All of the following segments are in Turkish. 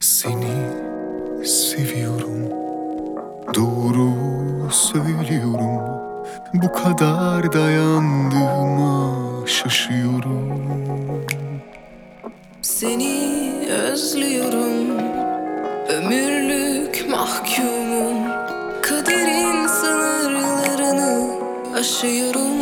Seni seviyorum, doğru söylüyorum. Bu kadar dayandığıma şaşıyorum. Seni özlüyorum, ömürlük mahkumum. Kaderin sınırlarını aşıyorum.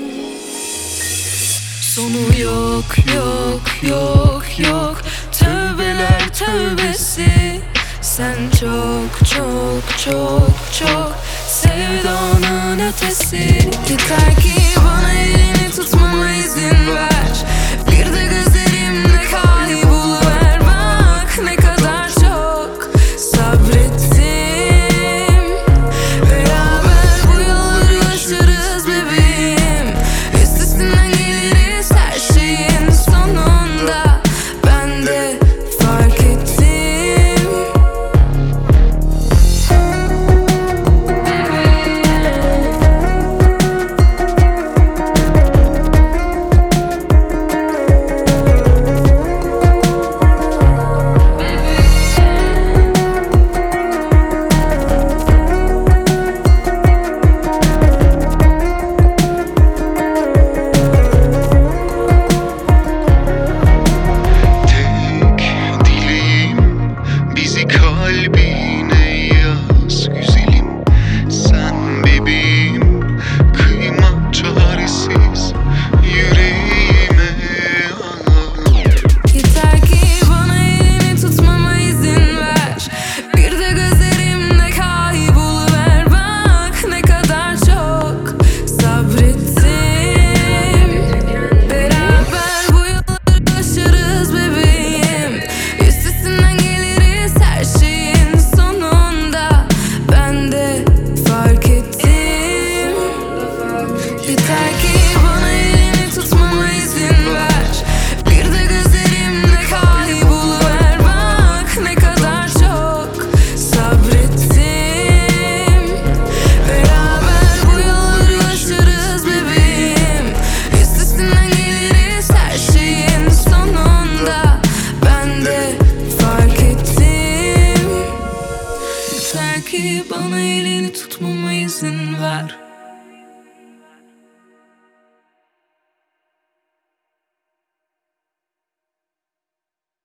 Sonu yok, yok, yok, yok. Tövbeler tövbesi. Sen çok, çok, çok, çok sevdanın ötesi. Yeter ki bana elini tutmama izin ver. Bir de gözlerimde kayboluver. Bak ne kadar çok sabrettim. Beraber bu yolları aşarız bebeğim. Üstesinden geliriz her şeyin sonunda. Ben de fark ettim. Kalbine yaz güzelim, sen bebeğim. Kıyma çaresiz yüreğime al. Yeter ki bana elini tutmama izin ver. Bir de gözlerimde kayboluver. Bak ne kadar çok sabrettim. Beraber bu yolları aşarız bebeğim. Üstesinden geliriz her şeyin sonunda. Ben de fark ettim. Yeter ki bana elini tutmama izin ver. Bir de gözlerimde kayboluver. Bak ne kadar çok sabrettim. Beraber bu yolları aşarız bebeğim. Üstesinden geliriz her şeyin sonunda. Ben de fark ettim. Yeter ki bana elini tutmama izin ver.